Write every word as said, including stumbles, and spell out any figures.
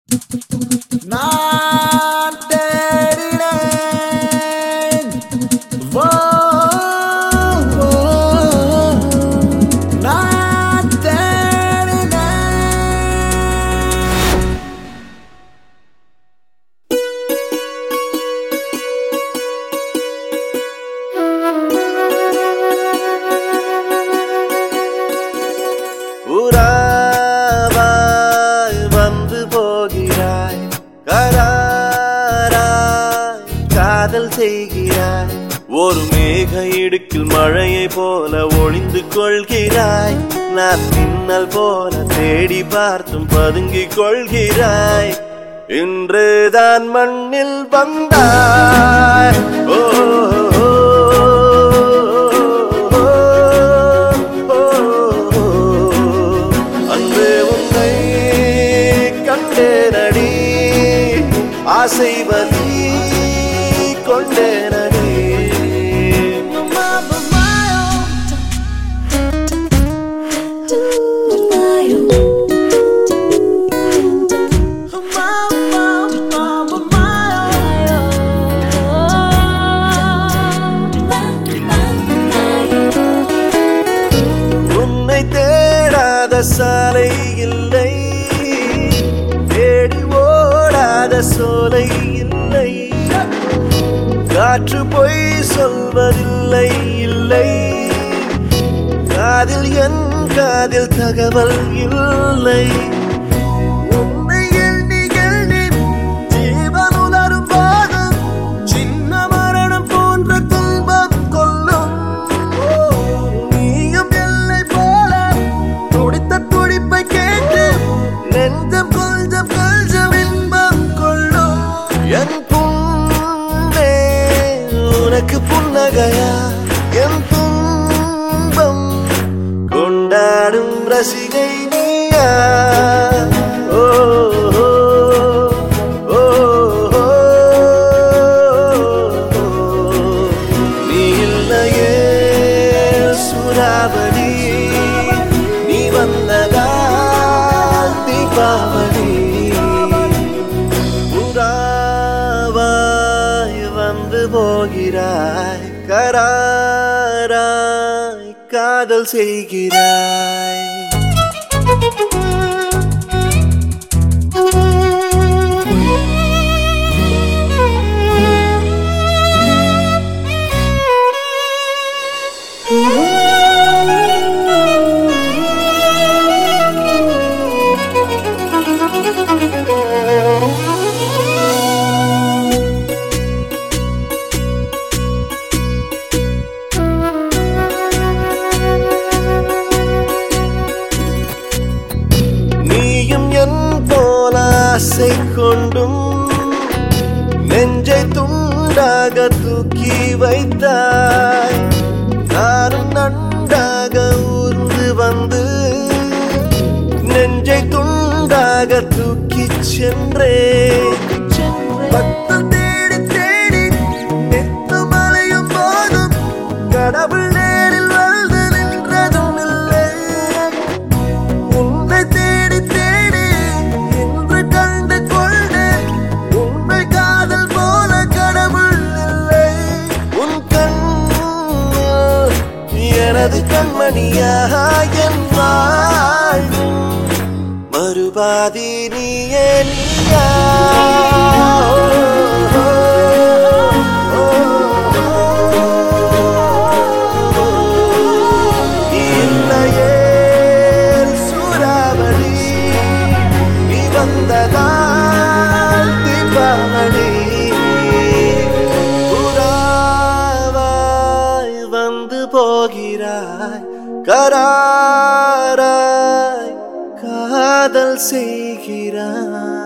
நான் தேடினேன் வா வா நான் தேடினேன் உறாவாய் வந்து போகிறாய் கராராய் காதல் செய்கிறாய் ஒரு மேக இடுக்கில் மழையை போல ஒளிந்து கொள்கிறாய் நான் பின்னல் போல தேடி பார்த்தும் பதுங்கிக் கொள்கிறாய் இன்றுதான் மண்ணில் வந்தாய் ஓ கொண்டேனடி ஆசைவதி கொண்டேனடி உன்னை தேடாத சாலை இல்லை சோலை இல்லை காற்று பொய் சொல்வதில்லை இல்லை காதில் என் காதில் தகவல் இல்லை உன்னை எண்ணி எண்ணி ஜீவன் உலரும் போதும் சின்ன மரணம் போன்ற துன்பம் கொள்ளும் நீயும் எல்லை போல துடித்த துடிப்பை கேட்டு நெஞ்சம் கொஞ்சம் கொஞ்சம் என் புண்ணே உனக்கு புன்னகையா என் துன்பம் கொண்டாடும் ரசிகை நீயா ஓ ஓ நீ இல்லையே சூறாவளி நீ வந்ததால் தீபாவளி வந்து போகிறாய் கராராய் காதல் செய்கிறாய் ஆசை கொண்டும் நெஞ்சை துண்டாக தூக்கி வைத்தாய் நானும் நன்றாக ஊர்ந்து வந்து நெஞ்சை துண்டாக தூக்கி சென்றேன் பத்தம் தேடி தேடி நெத்து மலையும் போதும் கடவுள் நேரில் வந்து நின்றதும் இல்லை உன்னை தேடி தேடி இன்று கண்டு கொண்டு உண்மை காதல் போல கடவுள் இல்லை உன் கண்ணில் எனது கண்மணியாக என் வாழ்வும் மறுபாதி நீயே நீயா தீபாவளி புறாவாய் வந்து போகிறாய் கராராய் காதல் செய்கிறாய்.